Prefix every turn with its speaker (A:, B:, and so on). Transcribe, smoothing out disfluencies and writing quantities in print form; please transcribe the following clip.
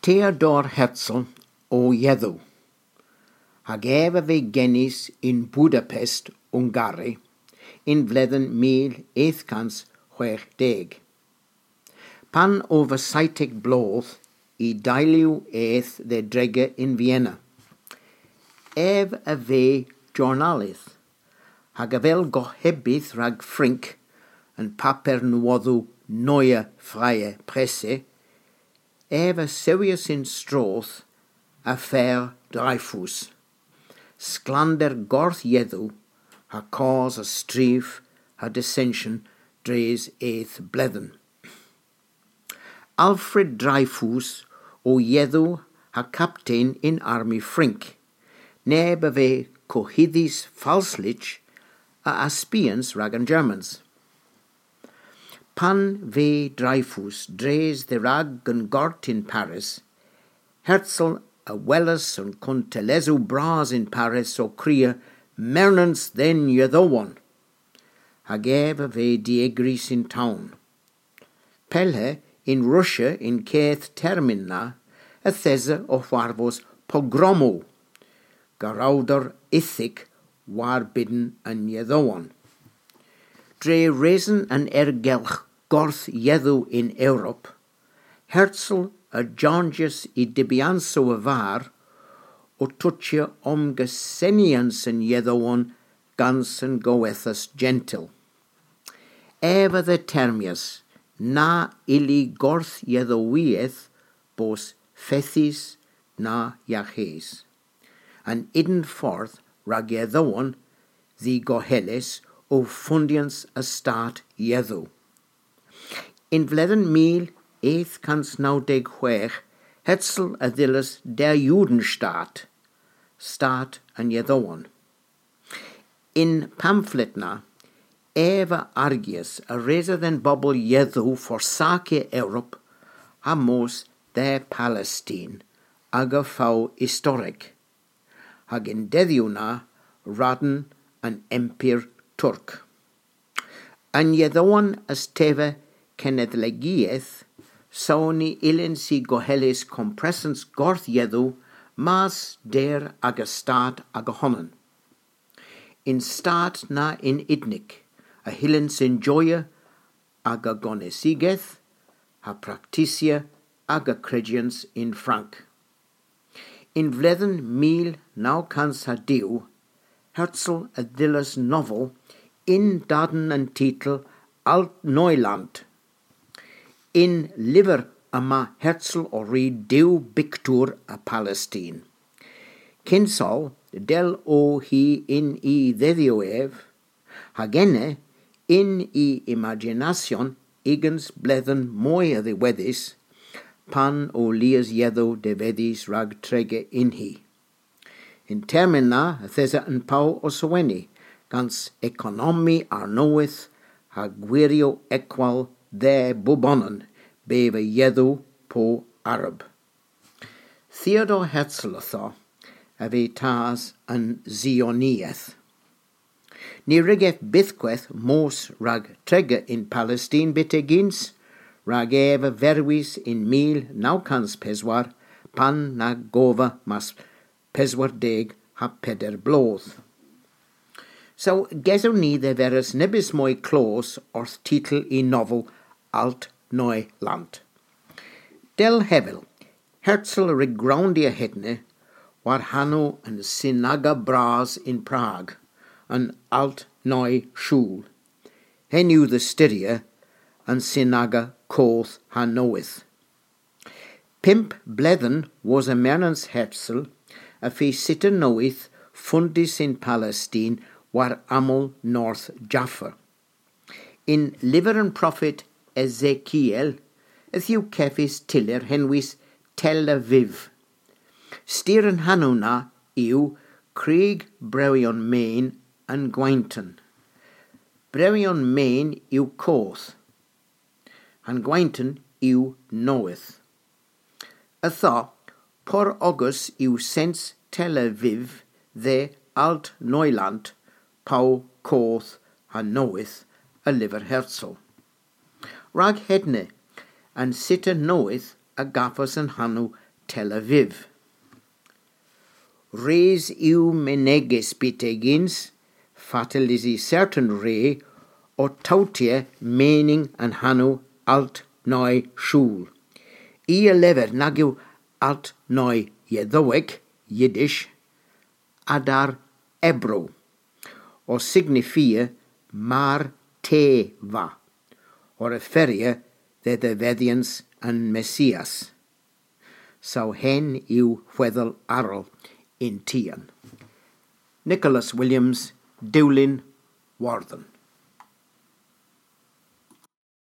A: Theodor Herzl o Yeddw, hag ef a fe genis in Budapest, Ungari, in flwyddyn 1860. Pan oversightig blodd I dailiw eith dde drege in Vienna. Ef a fe journalydd, hag a fel gohebydd rhag ffrinc yn paper nwoddw Neue Freie Presse, ef a sewius in stroth a fer Dreyfus. Sklander gorth yeddw, ha cause a strif, ha dissension, dres eith bledden. Alfred Dreyfus o yeddw ha captain in army Frink, neb a fe cohyddis falslich a aspians rag an Germans. Pan ve Dreyfus dres the rag an gort in Paris, Herzl a welas an contelesu bras in Paris o cria mernans then yedowon, hag ef a ve diegris in town. Pelhe in Russia in Keith termina a thesa o warvos pogromo, garawdor ithig war bidden an yedowon. Dre reason an ergelch gorth yeddw in Europe, Herzl a Jonges I dibianso a var, o tutje omgesenians an yeddowon gans an goethas gentil. Eva the termius, na ili gorth yeddowieth, bos fethis na yaches. An idden forth rag yeddowon, the goheles, o fundians a staat yeddw. In vledden 1896 Herzl a dhillas der Judenstaat, staat an yeddowon. In pamphletna, eva argius a reza than bubble yeddw forsake Europe, hamos der Palestine, aga fau historic, hag in deddiuna raden an empire Turk. An yeddowon as teve kenedlegieth, sauni ilin si gohelis compressens gorth yeddw mas der aga staat aga honnen. In staat na in idnik, a hillen sin joya aga gonesigeth, ha practicia aga credians in Frank. In vledden 1900 Herzl a dhillas novel in daden an titel Alt Neuland. In liver ama Herzl o read dew bictur a Palestine. Kinsol del o hi in I ddedioev, hagene in I imagination igens bledden moi a ddiweddis, pan o lias yeddw de vedis rag trege in hi. In termina thesa an pau o soweni, gans economi arnoeth ha gwirio equal de bubonnen beva yeddw po Arab. Theodor Herzl tho a ve tas an Zionieth. Ni rigeth bithqueth mos rag trege in Palestine bitegins, rag eva verwis in 1900 pan na gova mas peswardeg ha peder blodd. So gesw ni de veras nebis moi clos orth titel I novel Alt Neuland. Del hevel, Herzl regroundia hetne, war hano an synaga bras in Prague, an Alt Neu Schul. Henu the styria, an synaga koth han knoweth. Pimp bledden was a mernans Herzl, a fe sitter knoweth fundis in Palestine war amol North Jaffa. In liver and prophet Ezekiel, ethiw kefis tiller henwis Tel Aviv. Stiren hanuna iw Krieg brewion main and Gwainton. Brewion main iw koth, and Gwainton iw knoweth. A tha, por August iw sens Tel Aviv, the Alt Neuland, pau koth han knoweth, a liver Herzl. Rag hedne, and sitter knoweth a gaffas and hanu Tel Aviv. Reis yw meneges bitegins, fatel is I certain re, o tautie mening an hannu alt noi shul. I lever nagyw alt noi jeddoeg, Yiddish, adar ebro, o signifie mar te va, o referie de feddians an Messias. So hen yw weddel arl in Tian. Nicholas Williams, Dewlin, Warden.